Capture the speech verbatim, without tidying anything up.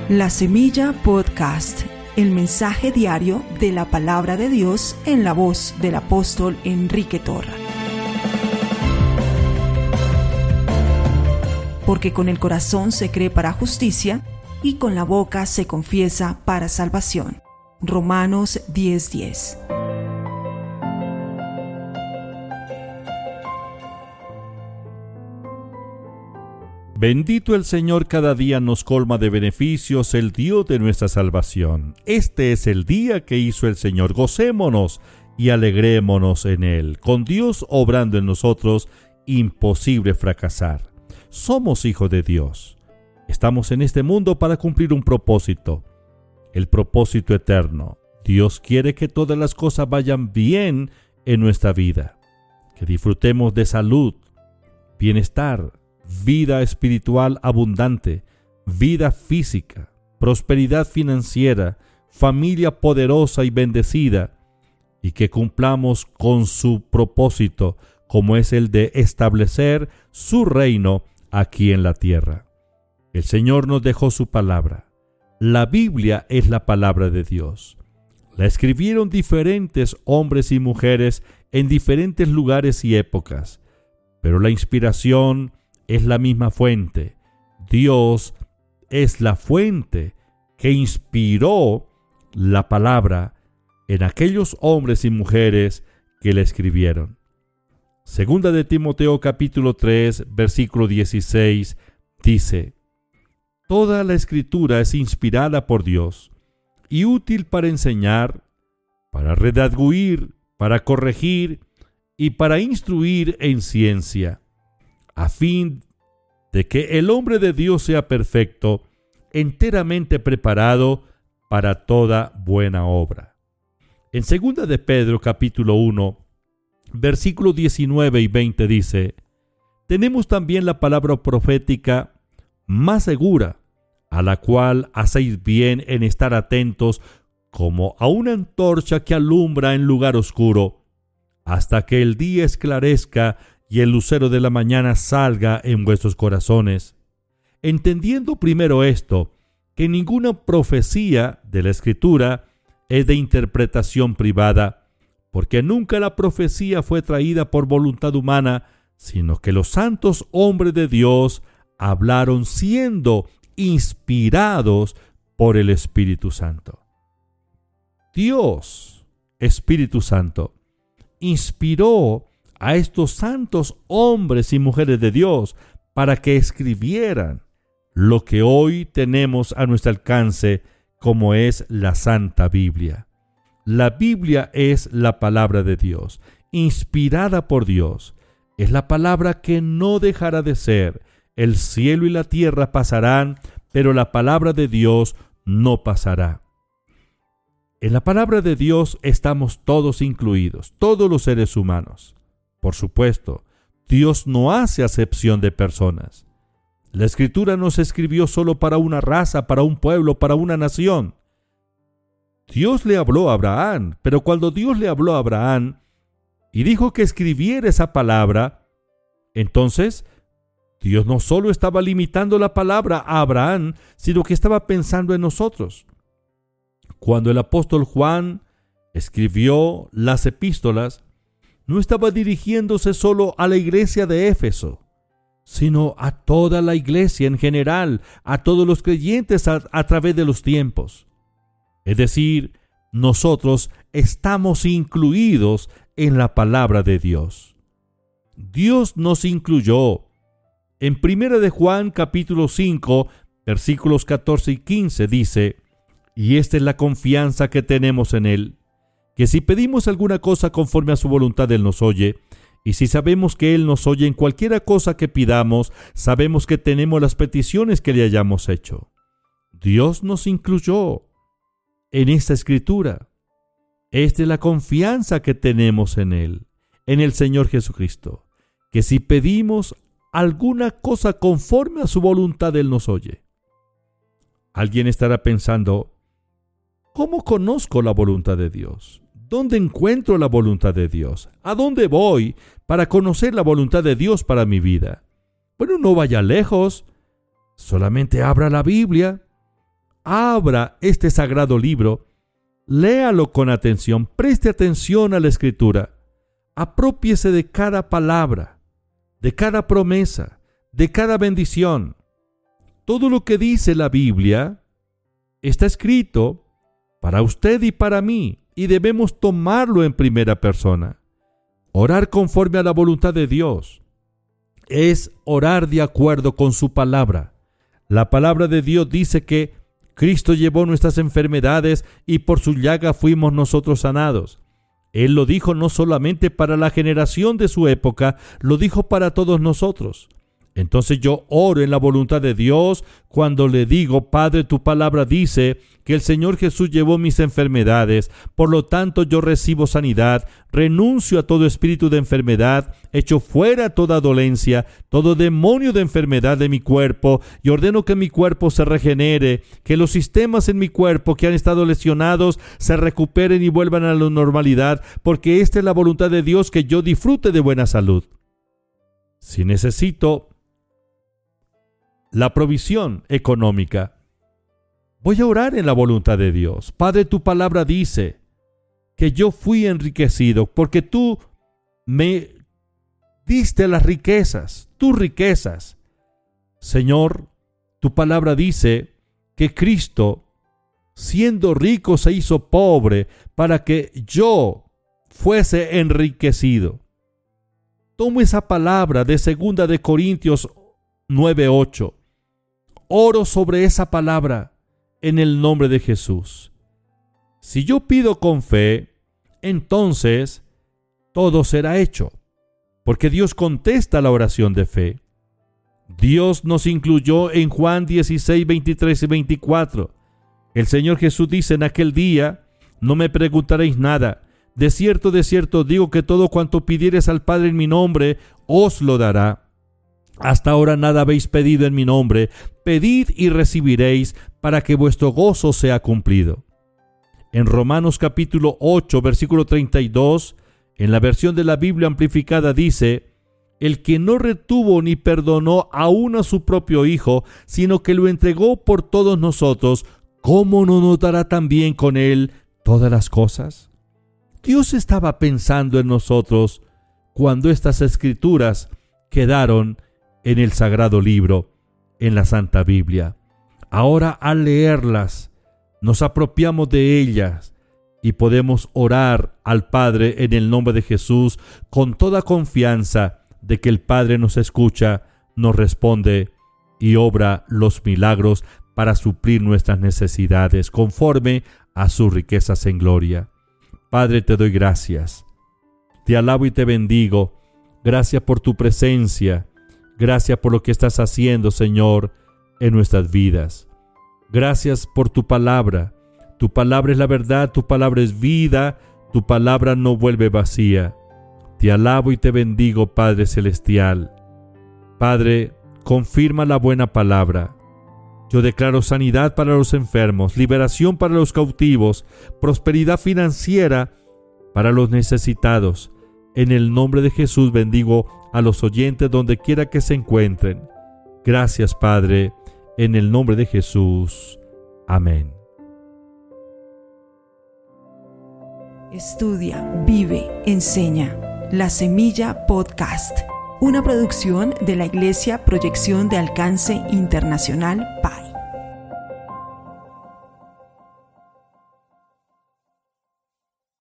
La Semilla Podcast, el mensaje diario de la palabra de Dios en la voz del apóstol Enrique Torra. Porque con el corazón se cree para justicia y con la boca se confiesa para salvación. Romanos diez diez. Bendito el Señor, cada día nos colma de beneficios, el Dios de nuestra salvación. Este es el día que hizo el Señor, gocémonos y alegrémonos en Él. Con Dios obrando en nosotros, imposible fracasar. Somos hijos de Dios. Estamos en este mundo para cumplir un propósito, el propósito eterno. Dios quiere que todas las cosas vayan bien en nuestra vida, que disfrutemos de salud, bienestar, vida espiritual abundante, vida física, prosperidad financiera, familia poderosa y bendecida, y que cumplamos con su propósito, como es el de establecer su reino aquí en la tierra. El Señor nos dejó su palabra. La Biblia es la palabra de Dios. La escribieron diferentes hombres y mujeres en diferentes lugares y épocas, pero la inspiración es la misma fuente. Dios es la fuente que inspiró la palabra en aquellos hombres y mujeres que la escribieron. Segunda de Timoteo capítulo tres, versículo dieciséis, dice: Toda la escritura es inspirada por Dios y útil para enseñar, para redarguir, para corregir y para instruir en ciencia, a fin de que el hombre de Dios sea perfecto, enteramente preparado para toda buena obra. En segunda de Pedro capítulo uno, versículos diecinueve y veinte dice: Tenemos también la palabra profética más segura, a la cual hacéis bien en estar atentos como a una antorcha que alumbra en lugar oscuro, hasta que el día esclarezca y el lucero de la mañana salga en vuestros corazones. Entendiendo primero esto, que ninguna profecía de la Escritura es de interpretación privada, porque nunca la profecía fue traída por voluntad humana, sino que los santos hombres de Dios hablaron siendo inspirados por el Espíritu Santo. Dios, Espíritu Santo, inspiró a estos santos hombres y mujeres de Dios para que escribieran lo que hoy tenemos a nuestro alcance, como es la Santa Biblia. La Biblia es la palabra de Dios, inspirada por Dios. Es la palabra que no dejará de ser. El cielo y la tierra pasarán, pero la palabra de Dios no pasará. En la palabra de Dios estamos todos incluidos, todos los seres humanos. Por supuesto, Dios no hace acepción de personas. La Escritura no se escribió solo para una raza, para un pueblo, para una nación. Dios le habló a Abraham, pero cuando Dios le habló a Abraham y dijo que escribiera esa palabra, entonces Dios no solo estaba limitando la palabra a Abraham, sino que estaba pensando en nosotros. Cuando el apóstol Juan escribió las epístolas, no estaba dirigiéndose solo a la iglesia de Éfeso, sino a toda la iglesia en general, a todos los creyentes a, a través de los tiempos. Es decir, nosotros estamos incluidos en la palabra de Dios. Dios nos incluyó. En primera de Juan capítulo cinco, versículos catorce y quince dice: Y esta es la confianza que tenemos en Él, que si pedimos alguna cosa conforme a su voluntad, Él nos oye. Y si sabemos que Él nos oye en cualquiera cosa que pidamos, sabemos que tenemos las peticiones que le hayamos hecho. Dios nos incluyó en esta escritura. Esta es la confianza que tenemos en Él, en el Señor Jesucristo, que si pedimos alguna cosa conforme a su voluntad, Él nos oye. Alguien estará pensando: ¿cómo conozco la voluntad de Dios? ¿Dónde encuentro la voluntad de Dios? ¿A dónde voy para conocer la voluntad de Dios para mi vida? Bueno, no vaya lejos. Solamente abra la Biblia. abra este sagrado libro, léalo con atención, preste atención a la Escritura, aprópiese de cada palabra, de cada promesa, de cada bendición. Todo lo que dice la Biblia está escrito para usted y para mí, y debemos tomarlo en primera persona. Orar conforme a la voluntad de Dios es orar de acuerdo con su palabra. La palabra de Dios dice que Cristo llevó nuestras enfermedades y por su llaga fuimos nosotros sanados. Él lo dijo no solamente para la generación de su época, lo dijo para todos nosotros. Entonces yo oro en la voluntad de Dios cuando le digo: Padre, tu palabra dice que el Señor Jesús llevó mis enfermedades, por lo tanto yo recibo sanidad, renuncio a todo espíritu de enfermedad, echo fuera toda dolencia, todo demonio de enfermedad de mi cuerpo, y ordeno que mi cuerpo se regenere, que los sistemas en mi cuerpo que han estado lesionados se recuperen y vuelvan a la normalidad, porque esta es la voluntad de Dios, que yo disfrute de buena salud. Si necesito la provisión económica, voy a orar en la voluntad de Dios. Padre, tu palabra dice que yo fui enriquecido porque tú me diste las riquezas, tus riquezas. Señor, tu palabra dice que Cristo, siendo rico, se hizo pobre para que yo fuese enriquecido. Tomo esa palabra de segunda de Corintios nueve ocho. Oro sobre esa palabra en el nombre de Jesús. Si yo pido con fe, entonces todo será hecho, porque Dios contesta la oración de fe. Dios nos incluyó en Juan dieciséis, veintitrés y veinticuatro. El Señor Jesús dice en aquel día: no me preguntaréis nada. De cierto, de cierto digo que todo cuanto pidiereis al Padre en mi nombre, os lo dará. Hasta ahora nada habéis pedido en mi nombre. Pedid y recibiréis, para que vuestro gozo sea cumplido. En Romanos capítulo ocho, versículo treinta y dos, en la versión de la Biblia amplificada dice: el que no retuvo ni perdonó aún a su propio Hijo, sino que lo entregó por todos nosotros, ¿cómo no nos dará también con él todas las cosas? Dios estaba pensando en nosotros cuando estas escrituras quedaron en el sagrado libro, en la Santa Biblia. Ahora, al leerlas, nos apropiamos de ellas y podemos orar al Padre en el nombre de Jesús con toda confianza de que el Padre nos escucha, nos responde y obra los milagros para suplir nuestras necesidades conforme a sus riquezas en gloria. Padre, te doy gracias. Te alabo y te bendigo. Gracias por tu presencia. Gracias por lo que estás haciendo, Señor, en nuestras vidas. Gracias por tu palabra. Tu palabra es la verdad, tu palabra es vida, tu palabra no vuelve vacía. Te alabo y te bendigo, Padre Celestial. Padre, confirma la buena palabra. Yo declaro sanidad para los enfermos, liberación para los cautivos, prosperidad financiera para los necesitados. En el nombre de Jesús bendigo a los oyentes donde quiera que se encuentren. Gracias, Padre, en el nombre de Jesús. Amén. Estudia, vive, enseña. La Semilla Podcast, una producción de la Iglesia Proyección de Alcance Internacional P A I.